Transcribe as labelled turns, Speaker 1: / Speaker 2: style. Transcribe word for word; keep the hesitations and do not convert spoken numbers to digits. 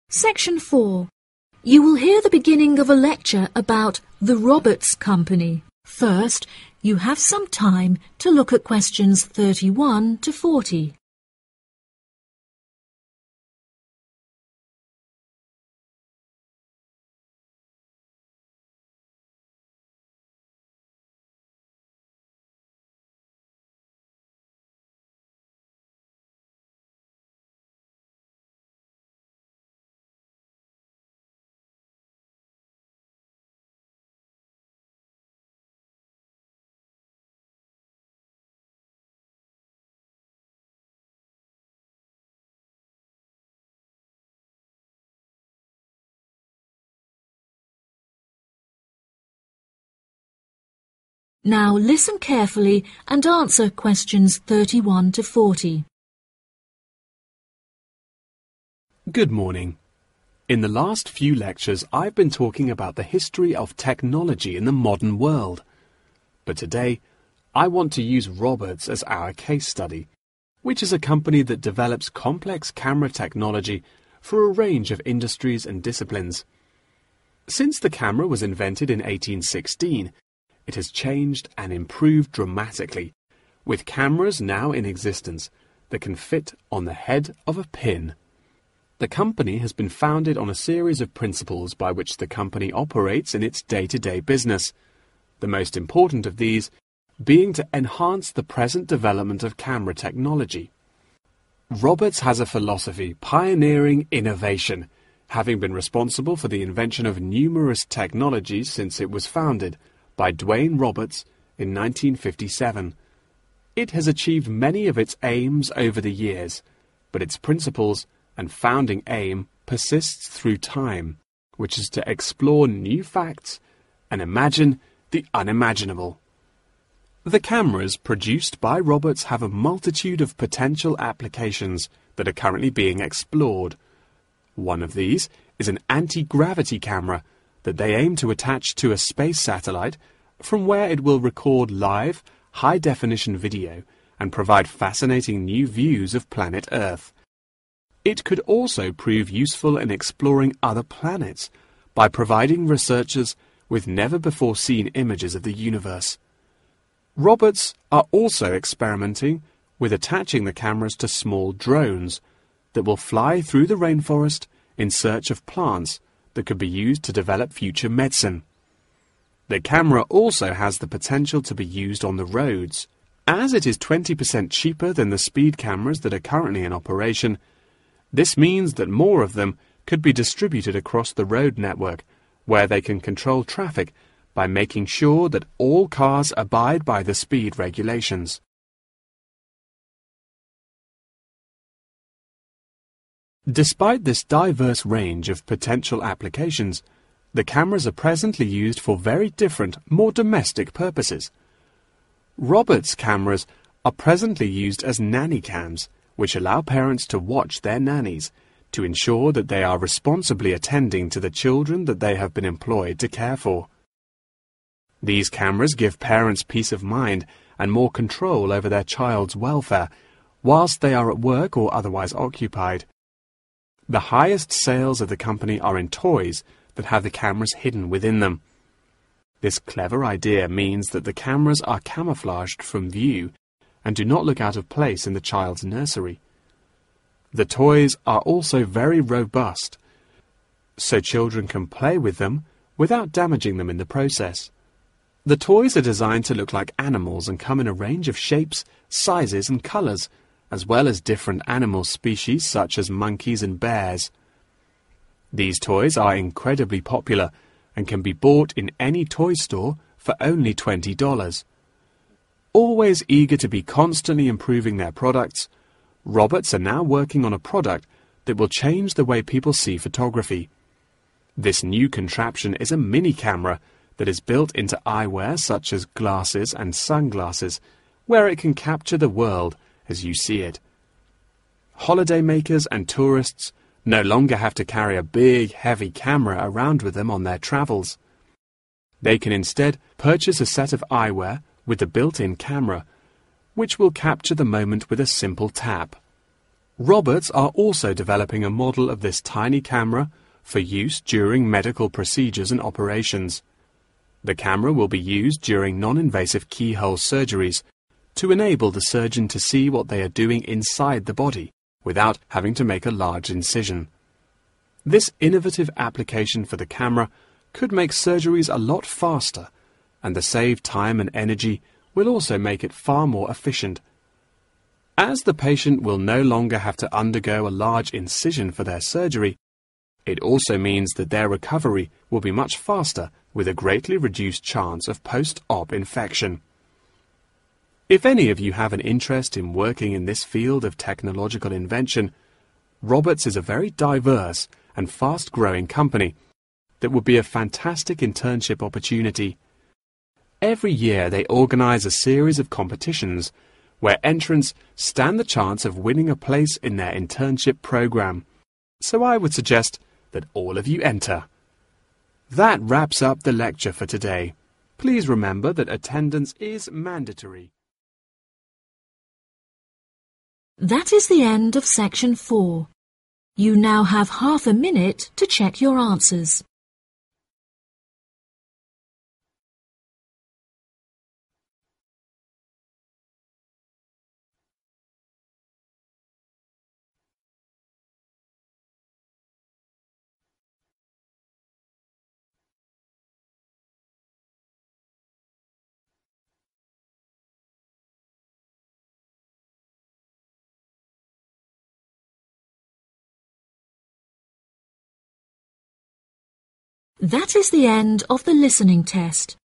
Speaker 1: Section four. You will hear the beginning of a lecture about the Roberts Company. First, you have some time to look at questions thirty-one to forty. Now listen carefully and answer questions thirty-one to forty.
Speaker 2: Good morning. In the last few lectures, I've been talking about the history of technology in the modern world. But today, I want to use Roberts as our case study, which is a company that develops complex camera technology for a range of industries and disciplines. Since the camera was invented in eighteen sixteen, it has changed and improved dramatically, with cameras now in existence that can fit on the head of a pin. The company has been founded on a series of principles by which the company operates in its day-to-day business, the most important of these being to enhance the present development of camera technology. Roberts has a philosophy pioneering innovation, having been responsible for the invention of numerous technologies since it was founded by Dwayne Roberts in nineteen fifty-seven. It has achieved many of its aims over the years, but its principles and founding aim persists through time, which is to explore new facts and imagine the unimaginable. The cameras produced by Roberts have a multitude of potential applications that are currently being explored. One of these is an anti-gravity camera that they aim to attach to a space satellite from where it will record live, high-definition video and provide fascinating new views of planet Earth. It could also prove useful in exploring other planets by providing researchers with never-before-seen images of the universe. Roberts are also experimenting with attaching the cameras to small drones that will fly through the rainforest in search of plants that could be used to develop future medicine. The camera also has the potential to be used on the roads. As it is twenty percent cheaper than the speed cameras that are currently in operation, this means that more of them could be distributed across the road network, where they can control traffic by making sure that all cars abide by the speed regulations. Despite this diverse range of potential applications, the cameras are presently used for very different, more domestic purposes. Roberts cameras are presently used as nanny cams, which allow parents to watch their nannies to ensure that they are responsibly attending to the children that they have been employed to care for. These cameras give parents peace of mind and more control over their child's welfare whilst they are at work or otherwise occupied. The highest sales of the company are in toys that have the cameras hidden within them. This clever idea means that the cameras are camouflaged from view and do not look out of place in the child's nursery. The toys are also very robust, so children can play with them without damaging them in the process. The toys are designed to look like animals and come in a range of shapes, sizes and colours, as well as different animal species such as monkeys and bears. These toys are incredibly popular and can be bought in any toy store for only twenty dollars. Always eager to be constantly improving their products, Roberts are now working on a product that will change the way people see photography. This new contraption is a mini camera that is built into eyewear such as glasses and sunglasses, where it can capture the world as you see it. Holidaymakers and tourists no longer have to carry a big, heavy camera around with them on their travels. They can instead purchase a set of eyewear with a built-in camera, which will capture the moment with a simple tap. Roberts are also developing a model of this tiny camera for use during medical procedures and operations. The camera will be used during non-invasive keyhole surgeries to enable the surgeon to see what they are doing inside the body without having to make a large incision. This innovative application for the camera could make surgeries a lot faster, and the saved time and energy will also make it far more efficient. As the patient will no longer have to undergo a large incision for their surgery, it also means that their recovery will be much faster with a greatly reduced chance of post-op infection. If any of you have an interest in working in this field of technological invention, Roberts is a very diverse and fast-growing company that would be a fantastic internship opportunity. Every year they organize a series of competitions where entrants stand the chance of winning a place in their internship program. So I would suggest that all of you enter. That wraps up the lecture for today. Please remember that attendance is mandatory.
Speaker 1: That is the end of section four. You now have half a minute to check your answers. That is the end of the listening test.